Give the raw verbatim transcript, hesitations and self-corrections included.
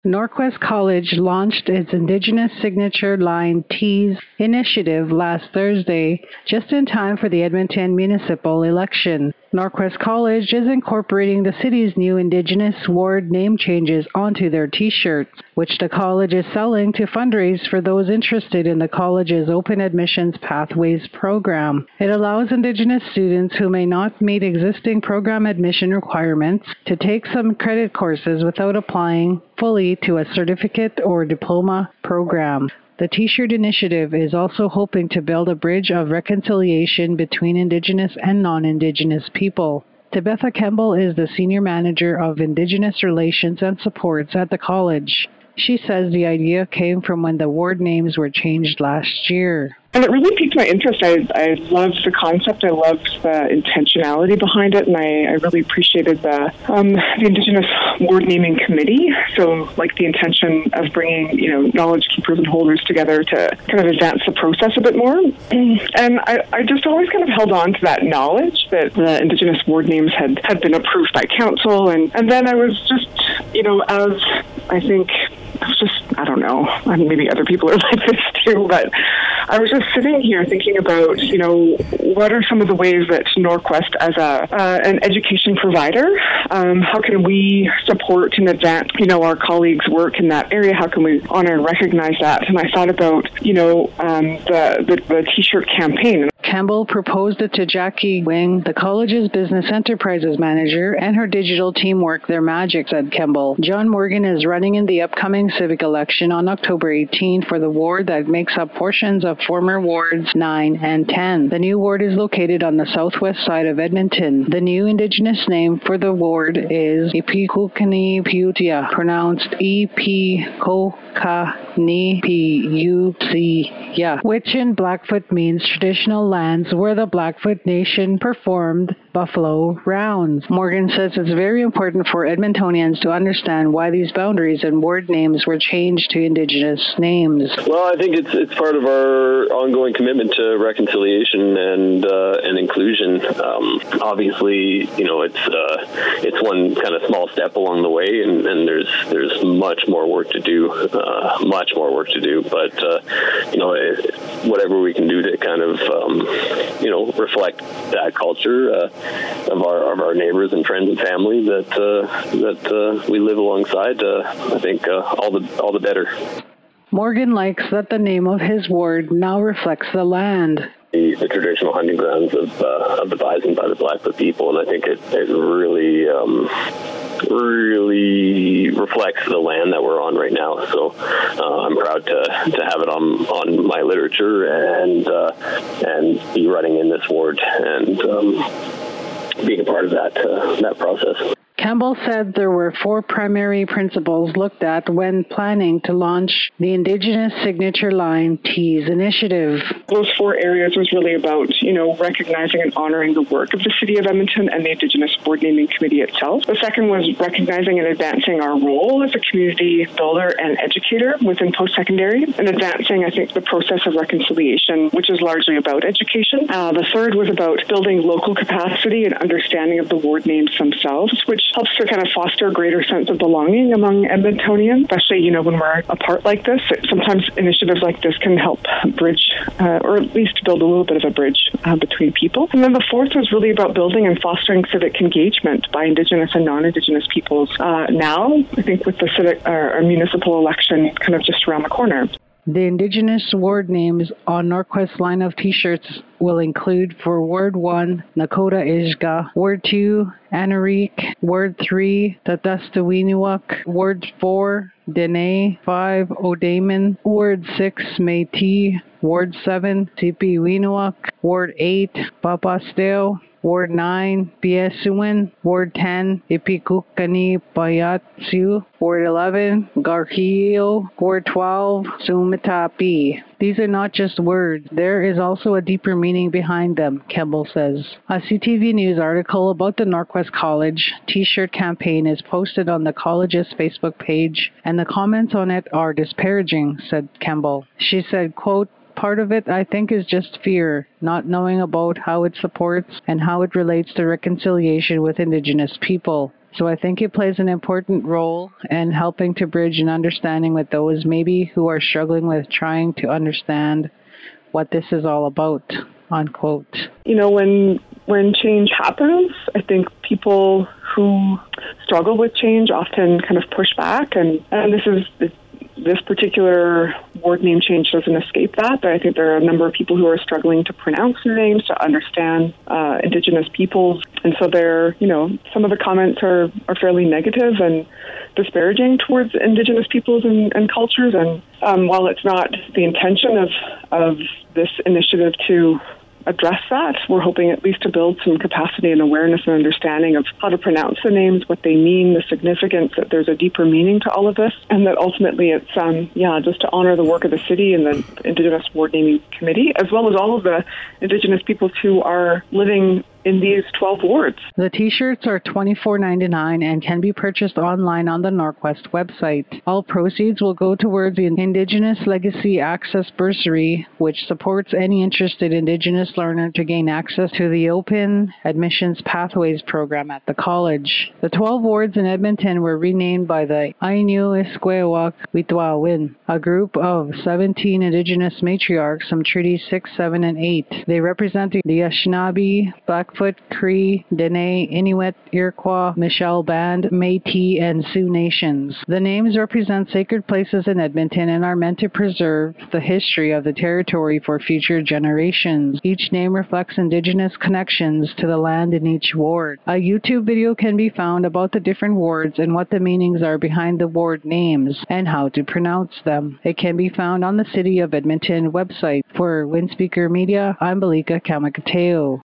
Norquest College launched its Indigenous Signature Line Tees initiative last Thursday, just in time for the Edmonton municipal election. Norquest College is incorporating the city's new Indigenous ward name changes onto their T-shirts, which the college is selling to fundraise for those interested in the college's Open Admissions Pathways program. It allows Indigenous students who may not meet existing program admission requirements to take some credit courses without applying fully to a certificate or diploma program. The T-shirt initiative is also hoping to build a bridge of reconciliation between Indigenous and non-Indigenous people. Tabitha Kemble is the Senior Manager of Indigenous Relations and Supports at the college. She says the idea came from when the ward names were changed last year. And it really piqued my interest. I, I loved the concept. I loved the intentionality behind it, and I, I really appreciated the um, the Indigenous Ward Naming Committee. So, like the intention of bringing, you know, knowledge keepers and holders together to kind of advance the process a bit more. And I, I just always kind of held on to that knowledge that the Indigenous ward names had, had been approved by council. And, and then I was just, you know, as I think, I was just, I don't know, maybe other people are like this too, but I was just sitting here thinking about, you know, what are some of the ways that Norquest as a uh, an education provider, um, how can we support and advance, you know, our colleagues' work in that area? How can we honor and recognize that? And I thought about, you know, um, the, the, the T-shirt campaign. Campbell proposed it to Jackie Wing, the college's business enterprises manager, and her digital team work their magic, said Campbell. John Morgan is running in the upcoming civic election on October eighteenth for the ward that makes up portions of former wards nine and ten. The new ward is located on the southwest side of Edmonton. The new Indigenous name for the ward is Ipikukanipiutia, pronounced E P K Ni P U C, yeah, which in Blackfoot means traditional lands where the Blackfoot Nation performed buffalo rounds. Morgan says it's very important for Edmontonians to understand why these boundaries and ward names were changed to Indigenous names. Well, I think it's it's part of our ongoing commitment to reconciliation and uh, and inclusion. Um, obviously, you know, it's uh, it's one kind of small step along the way, and, and there's there's much more work to do, uh, much more work to do. But uh, you know, whatever we can do to kind of um, you know reflect that culture uh, of our of our neighbors and friends and family that uh, that uh, we live alongside, uh, I think uh, all the all the better. Morgan likes that the name of his ward now reflects the land. The, the traditional hunting grounds of uh, of the bison by the Blackfoot people, and I think it, it really um, really reflects the land that we're on right now. So uh, I'm proud to to have it on on my literature and uh, and be running in this ward and um, being a part of that uh, that process. Campbell said there were four primary principles looked at when planning to launch the Indigenous Signature Line Tees initiative. Those four areas was really about, you know, recognizing and honoring the work of the City of Edmonton and the Indigenous Ward Naming Committee itself. The second was recognizing and advancing our role as a community builder and educator within post-secondary, and advancing, I think, the process of reconciliation, which is largely about education. Uh, the third was about building local capacity and understanding of the ward names themselves, which helps to kind of foster a greater sense of belonging among Edmontonians, especially, you know, when we're apart like this. Sometimes initiatives like this can help bridge, uh, or at least build a little bit of a bridge uh, between people. And then the fourth was really about building and fostering civic engagement by Indigenous and non-Indigenous peoples. Uh, now, I think with the civic uh, or municipal election kind of just around the corner. The Indigenous ward names on Norquest line of T-shirts will include for Ward one, Nakota Ishga, Ward two, Anarik, Ward three, Tatastawinuak, Ward four, Dene, five, Odaman, Ward six, Métis, Ward seven, Tipiwinuak, Ward eight, Papasteo, Ward nine, Piesuan, Ward ten, Ipikukani Payatsu, Ward eleven, Garkio, Ward twelve, Sumitapi. These are not just words. There is also a deeper meaning behind them, Campbell says. A C T V News article about the Norquest College T-shirt campaign is posted on the college's Facebook page, and the comments on it are disparaging, said Campbell. She said, quote, "Part of it, I think, is just fear, not knowing about how it supports and how it relates to reconciliation with Indigenous people. So I think it plays an important role in helping to bridge an understanding with those maybe who are struggling with trying to understand what this is all about, unquote. You know, when when change happens, I think people who struggle with change often kind of push back, and, and this is this particular ward name change doesn't escape that, but I think there are a number of people who are struggling to pronounce their names, to understand uh, Indigenous peoples, and so they're, you know, some of the comments are, are fairly negative and disparaging towards Indigenous peoples and, and cultures, and um, while it's not the intention of, of this initiative to address that, we're hoping at least to build some capacity and awareness and understanding of how to pronounce the names, what they mean, the significance, that there's a deeper meaning to all of this, and that ultimately it's, um, yeah, just to honor the work of the city and the Indigenous Ward Naming Committee, as well as all of the Indigenous peoples who are living in these twelve wards. The t-shirts are twenty-four ninety-nine and can be purchased online on the Norquest website. All proceeds will go towards the Indigenous Legacy Access Bursary, which supports any interested Indigenous learner to gain access to the Open Admissions Pathways program at the college. The twelve wards in Edmonton were renamed by the Ainu Iskwewak Witwawin, a group of seventeen Indigenous matriarchs from treaties six, seven, and eight. They represent the Anishinaabe, Blackfoot, Cree, Dene, Inuit, Iroquois, Michelle Band, Métis, and Sioux nations. The names represent sacred places in Edmonton and are meant to preserve the history of the territory for future generations. Each name reflects Indigenous connections to the land in each ward. A YouTube video can be found about the different wards and what the meanings are behind the ward names and how to pronounce them. It can be found on the City of Edmonton website. For Windspeaker Media, I'm Balika Kamakateo.